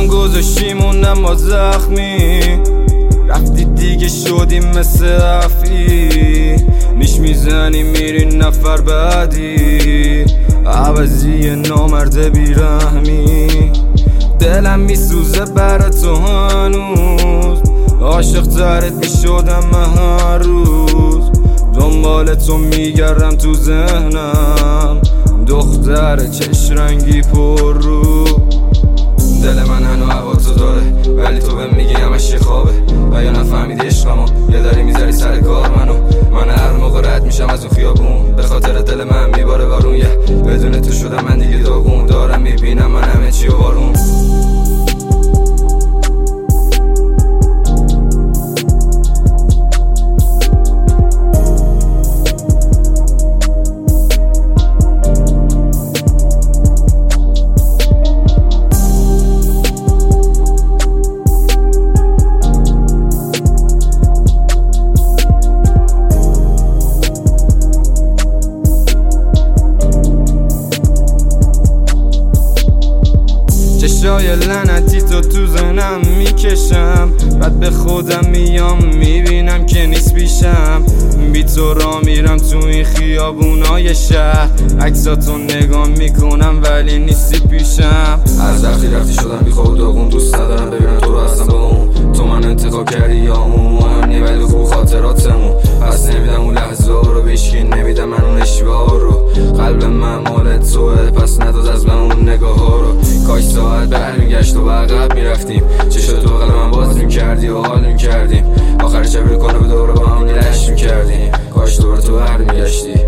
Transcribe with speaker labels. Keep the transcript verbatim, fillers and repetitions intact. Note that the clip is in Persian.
Speaker 1: هم گذاشتیمونم ما زخمی، رفتی دیگه شدیم مثل افی، نیش میزنی میری نفر بعدی، عوضی نامرد بیرحمی. دلم میسوزه برا تو هنوز، عاشق ترت میشدم هر روز، دنبال تو میگردم تو ذهنم، دختر چش رنگی پر رو. دل من هنو هوا تو داره، ولی تو بهم میگی همش یه خوابه، و یا نفهمیدی عشقمو، یا داری میذاری سر کار منو. من هر موقع رد میشم از اون خیابون، به خاطر دل من میباره بارون، یه بدون تو شدم من دیگه داغون، دارم میبینم من همه چی و بارون. چشای لعنتی تو تو ذهنم میکشم، بعد به خودم میام میبینم که نیست پیشم، بی تو را میرم تو این خیابونای شهر، عکساتو نگاه میکنم ولی نیستی پیشم. از وقتی رفتی شدم بی خود داغون، دوست ندارم ببینم تو رو اصلا با اون، تو من انتخاب کردی یا اون، مهم نی ولی خوب خاطراتمون، پس نمیدم اون لحظه رو بهشکی، نمیدم من اون اشتباه رو، قلب من مال توه پس نداز از من اون نگاه ها رو. کاش ساعت برمیگشت و عقب میرفتیم، چشات تو بغل من باز میکردی و حال میکردیم، آخر شب رو کنه به دوره با هم لش میکردیم، کاش دوباره تو برمیگشتی.